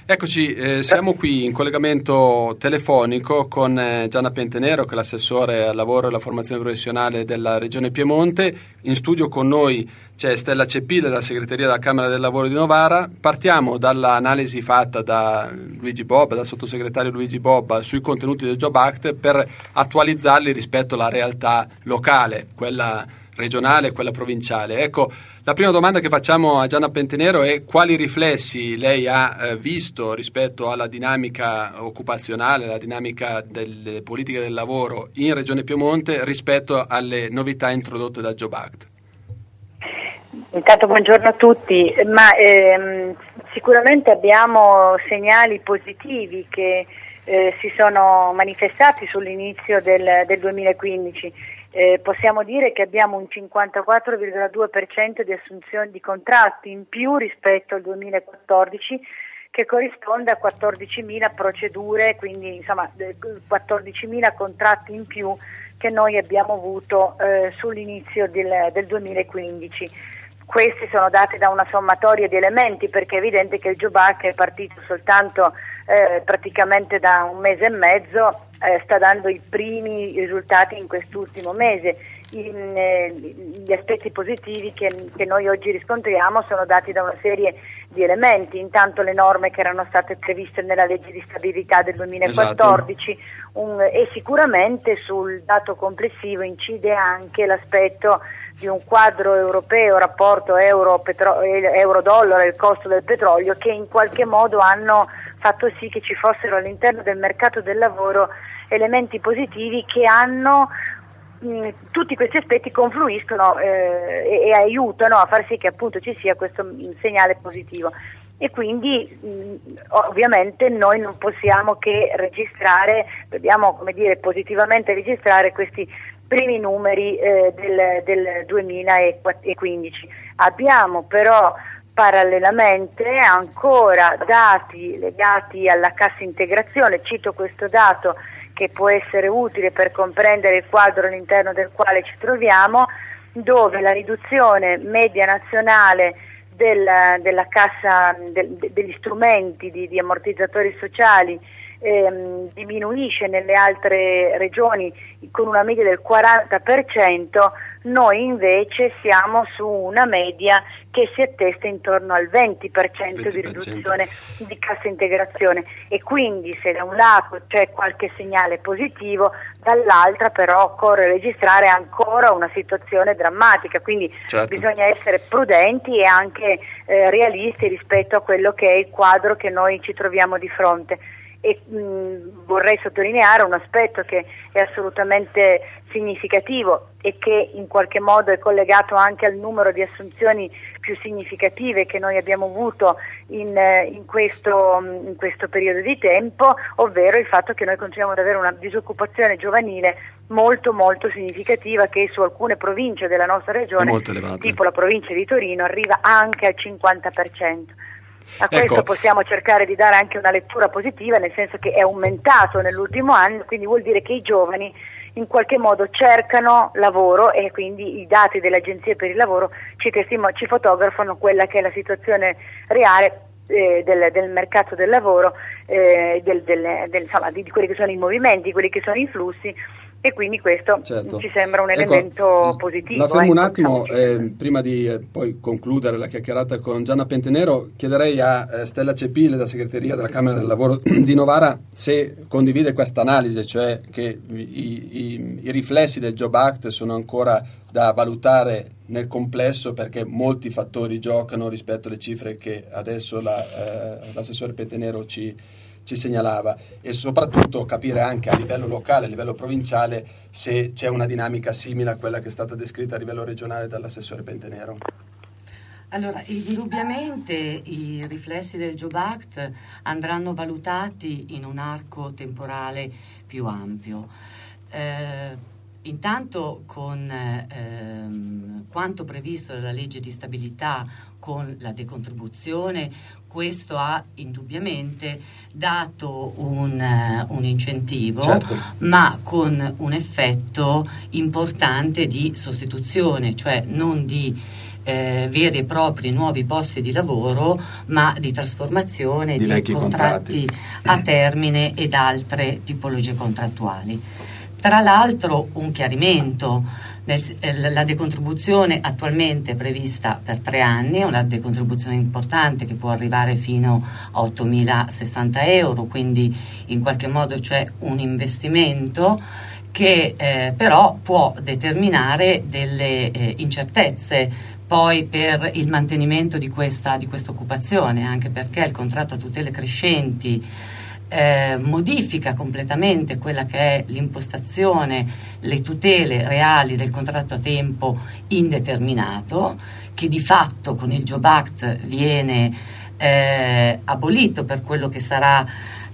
Eccoci, siamo qui in collegamento telefonico con Gianna Pentenero, che è l'assessore al lavoro e alla formazione professionale della Regione Piemonte. In studio con noi c'è Stella Cepile, della segreteria della Camera del Lavoro di Novara. Partiamo dall'analisi fatta dal sottosegretario Luigi Bobba sui contenuti del Job Act per attualizzarli rispetto alla realtà locale, quella regionale e quella provinciale. Ecco, la prima domanda che facciamo a Gianna Pentenero è: quali riflessi lei ha visto rispetto alla dinamica occupazionale, alla dinamica delle politiche del lavoro in Regione Piemonte rispetto alle novità introdotte dal Job Act? Intanto buongiorno a tutti, sicuramente abbiamo segnali positivi che si sono manifestati sull'inizio del 2015. Possiamo dire che abbiamo un 54,2% di assunzioni di contratti in più rispetto al 2014, che corrisponde a 14.000 procedure, quindi insomma 14.000 contratti in più che noi abbiamo avuto sull'inizio del 2015. Questi sono dati da una sommatoria di elementi, perché è evidente che il Job Act è partito soltanto praticamente da un mese e mezzo, sta dando i primi risultati in quest'ultimo mese. Gli aspetti positivi che noi oggi riscontriamo sono dati da una serie di elementi. Intanto le norme che erano state previste nella legge di stabilità del 2014, esatto. E sicuramente sul dato complessivo incide anche l'aspetto di un quadro europeo, rapporto euro-dollaro e il costo del petrolio, che in qualche modo hanno fatto sì che ci fossero all'interno del mercato del lavoro elementi positivi che hanno tutti questi aspetti confluiscono e aiutano a far sì che appunto ci sia questo segnale positivo. E quindi ovviamente noi non possiamo che dobbiamo positivamente registrare questi primi numeri del 2015. Abbiamo però parallelamente ancora dati legati alla cassa integrazione. Cito questo dato che può essere utile per comprendere il quadro all'interno del quale ci troviamo, dove la riduzione media nazionale della cassa degli strumenti di ammortizzatori sociali diminuisce nelle altre regioni con una media del 40%, noi invece siamo su una media che si attesta intorno al 20% di riduzione di cassa integrazione, e quindi se da un lato c'è qualche segnale positivo, dall'altra però occorre registrare ancora una situazione drammatica, quindi certo, bisogna essere prudenti e anche realisti rispetto a quello che è il quadro che noi ci troviamo di fronte. E vorrei sottolineare un aspetto che è assolutamente significativo e che in qualche modo è collegato anche al numero di assunzioni più significative che noi abbiamo avuto in questo periodo di tempo, ovvero il fatto che noi continuiamo ad avere una disoccupazione giovanile molto molto significativa, che su alcune province della nostra regione, tipo la provincia di Torino, arriva anche al 50%. A questo possiamo cercare di dare anche una lettura positiva, nel senso che è aumentato nell'ultimo anno, quindi vuol dire che i giovani in qualche modo cercano lavoro, e quindi i dati dell'Agenzia per il Lavoro ci fotografano quella che è la situazione reale del mercato del lavoro, di quelli che sono i movimenti, quelli che sono i flussi. E quindi questo ci sembra un elemento positivo. La fermo un attimo, prima di poi concludere la chiacchierata con Gianna Pentenero. Chiederei a Stella Cepile, da segreteria della Camera del Lavoro di Novara, se condivide questa analisi, cioè che i riflessi del Job Act sono ancora da valutare nel complesso, perché molti fattori giocano rispetto alle cifre che adesso l'assessore Pentenero ci segnalava, e soprattutto capire anche a livello locale, a livello provinciale, se c'è una dinamica simile a quella che è stata descritta a livello regionale dall'assessore Pentenero. Allora, indubbiamente i riflessi del Job Act andranno valutati in un arco temporale più ampio. Intanto con quanto previsto dalla legge di stabilità, con la decontribuzione, questo ha indubbiamente dato un incentivo, certo, ma con un effetto importante di sostituzione, cioè non di veri e propri nuovi posti di lavoro, ma di trasformazione di contratti a termine ed altre tipologie contrattuali. Tra l'altro, un chiarimento: la decontribuzione attualmente è prevista per 3 anni, è una decontribuzione importante che può arrivare fino a 8.060 euro, quindi in qualche modo c'è un investimento che però può determinare delle incertezze poi per il mantenimento di questa occupazione, anche perché il contratto a tutele crescenti modifica completamente quella che è l'impostazione, le tutele reali del contratto a tempo indeterminato, che di fatto con il Job Act viene abolito per quello che sarà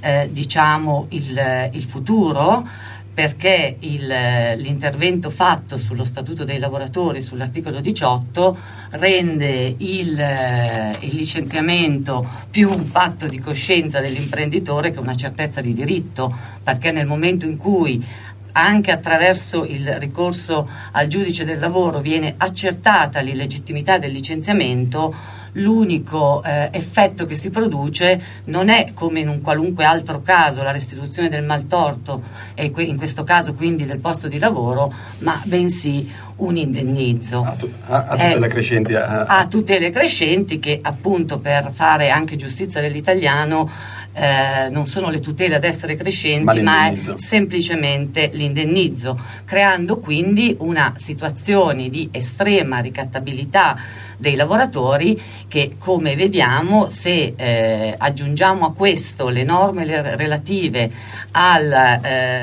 il futuro, perché l'intervento fatto sullo Statuto dei lavoratori, sull'articolo 18, rende il licenziamento più un fatto di coscienza dell'imprenditore che una certezza di diritto, perché nel momento in cui anche attraverso il ricorso al giudice del lavoro viene accertata l'illegittimità del licenziamento, l'unico effetto che si produce non è, come in un qualunque altro caso, la restituzione del maltorto, e in questo caso quindi del posto di lavoro, ma bensì un indennizzo a tutele crescenti, a tutele crescenti, che appunto, per fare anche giustizia dell'italiano, non sono le tutele ad essere crescenti, ma è semplicemente l'indennizzo, creando quindi una situazione di estrema ricattabilità dei lavoratori che, come vediamo, se aggiungiamo a questo le norme relative al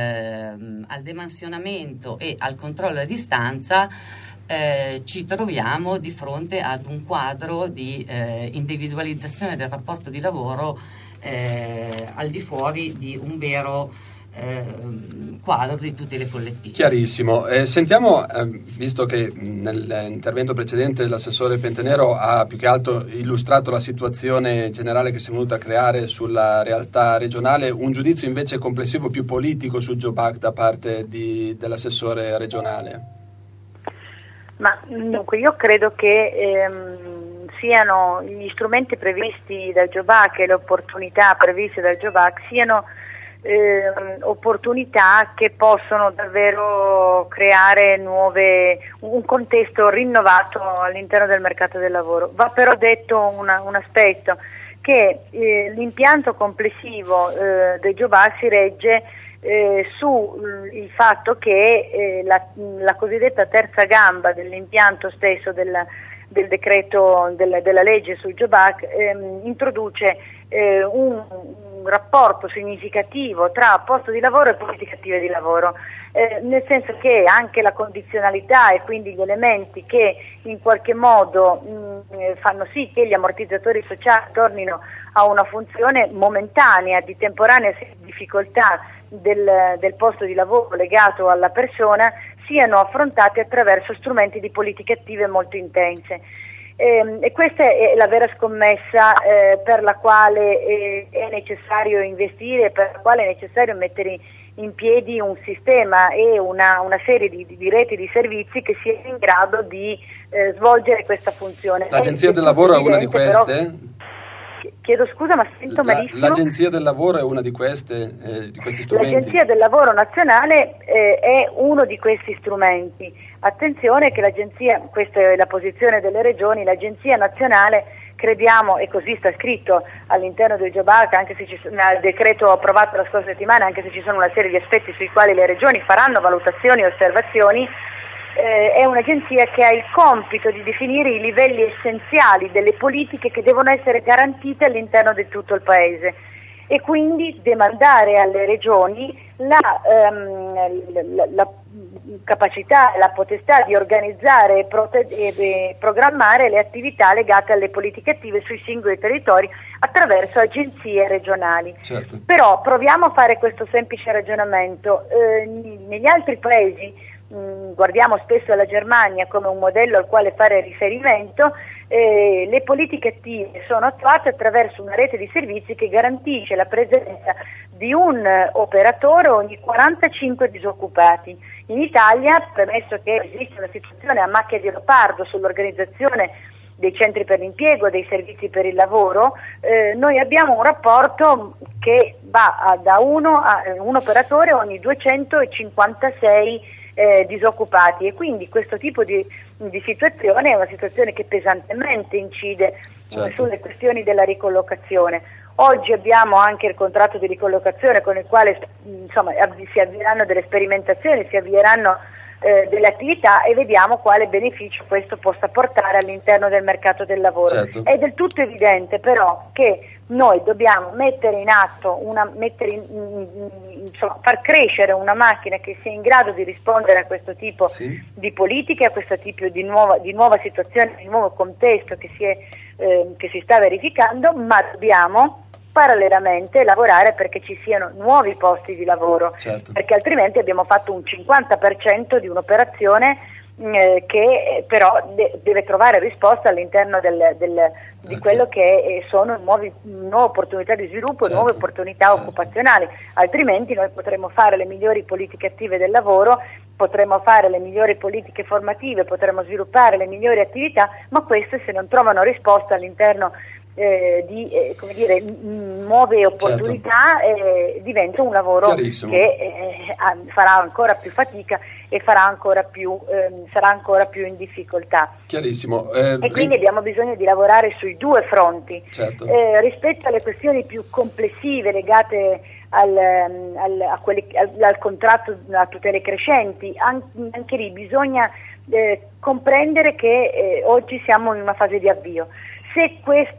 demansionamento e al controllo a distanza, ci troviamo di fronte ad un quadro di individualizzazione del rapporto di lavoro al di fuori di un vero quadro di tutele collettive. Chiarissimo. Sentiamo, visto che nell'intervento precedente l'assessore Pentenero ha più che altro illustrato la situazione generale che si è venuta a creare sulla realtà regionale, un giudizio invece complessivo più politico sul Job Act da parte dell'assessore regionale. Ma dunque, io credo che siano gli strumenti previsti dal Job Act e le opportunità previste dal Job Act siano opportunità che possono davvero creare un contesto rinnovato all'interno del mercato del lavoro. Va però detto un aspetto, che l'impianto complessivo del Job Act si regge sul fatto che la cosiddetta terza gamba dell'impianto stesso del decreto della legge sul Job Act introduce un rapporto significativo tra posto di lavoro e politiche attive di lavoro, nel senso che anche la condizionalità e quindi gli elementi che in qualche modo fanno sì che gli ammortizzatori sociali tornino a una funzione momentanea, di temporanea difficoltà del posto di lavoro legato alla persona, siano affrontati attraverso strumenti di politiche attive molto intense. E questa è la vera scommessa per la quale è necessario investire, per la quale è necessario mettere in piedi un sistema e una serie di reti di servizi che sia in grado di svolgere questa funzione. L'Agenzia del Lavoro è una di queste? Però, chiedo scusa, ma sento malissimo. L'Agenzia del Lavoro è una di questi strumenti? L'Agenzia del Lavoro Nazionale è uno di questi strumenti. Attenzione che l'Agenzia, questa è la posizione delle regioni, l'Agenzia Nazionale, crediamo, e così sta scritto all'interno del Job Act, anche se nel decreto approvato la scorsa settimana, anche se ci sono una serie di aspetti sui quali le regioni faranno valutazioni e osservazioni, è un'agenzia che ha il compito di definire i livelli essenziali delle politiche che devono essere garantite all'interno di tutto il Paese, e quindi demandare alle regioni la capacità e la potestà di organizzare e programmare le attività legate alle politiche attive sui singoli territori attraverso agenzie regionali. Certo. Però proviamo a fare questo semplice ragionamento. Negli altri paesi, guardiamo spesso alla Germania come un modello al quale fare riferimento, le politiche attive sono attuate attraverso una rete di servizi che garantisce la presenza di un operatore ogni 45 disoccupati. In Italia, premesso che esiste una situazione a macchia di leopardo sull'organizzazione dei centri per l'impiego, dei servizi per il lavoro, noi abbiamo un rapporto che va da un operatore ogni 256 disoccupati, e quindi questo tipo di situazione è una situazione che pesantemente incide sulle questioni della ricollocazione. Oggi abbiamo anche il contratto di ricollocazione con il quale si avvieranno delle sperimentazioni, si avvieranno delle attività, e vediamo quale beneficio questo possa portare all'interno del mercato del lavoro. È del tutto evidente però che noi dobbiamo mettere in atto, far crescere una macchina che sia in grado di rispondere a questo tipo di politiche, a questo tipo di nuova situazione, di nuovo contesto che si sta verificando, ma dobbiamo parallelamente lavorare perché ci siano nuovi posti di lavoro, perché altrimenti abbiamo fatto un 50% di un'operazione che però deve trovare risposta all'interno di quello che sono nuove opportunità di sviluppo, nuove opportunità occupazionali, altrimenti noi potremo fare le migliori politiche attive del lavoro, potremo fare le migliori politiche formative, potremo sviluppare le migliori attività, ma queste, se non trovano risposta all'interno di nuove opportunità, diventa un lavoro che farà ancora più fatica e sarà ancora più in difficoltà. Chiarissimo. E quindi abbiamo bisogno di lavorare sui due fronti. Rispetto alle questioni più complessive legate al contratto a tutele crescenti, anche lì bisogna comprendere che oggi siamo in una fase di avvio. Se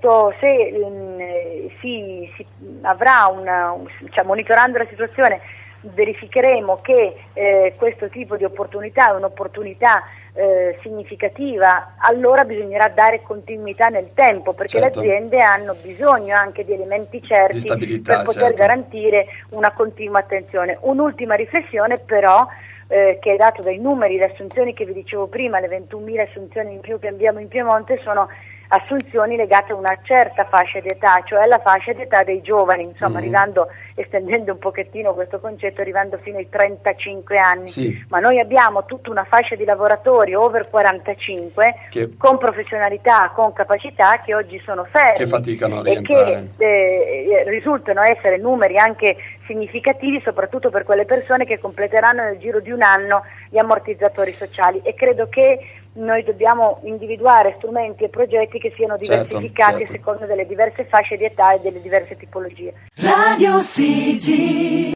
si avrà monitorando la situazione, verificheremo che questo tipo di opportunità è un'opportunità significativa, allora bisognerà dare continuità nel tempo, perché le aziende hanno bisogno anche di elementi certi per poter garantire una continua attenzione. Un'ultima riflessione però, che è dato dai numeri, le assunzioni che vi dicevo prima, le 21.000 assunzioni in più che abbiamo in Piemonte sono assunzioni legate a una certa fascia di età, cioè la fascia di età dei giovani, estendendo un pochettino questo concetto, arrivando fino ai 35 anni, ma noi abbiamo tutta una fascia di lavoratori over 45 con professionalità, con capacità, che oggi sono fermi, che faticano a rientrare, e che risultano essere numeri anche significativi, soprattutto per quelle persone che completeranno nel giro di un anno gli ammortizzatori sociali, e credo che noi dobbiamo individuare strumenti e progetti che siano diversificati a seconda delle diverse fasce di età e delle diverse tipologie. Radio City.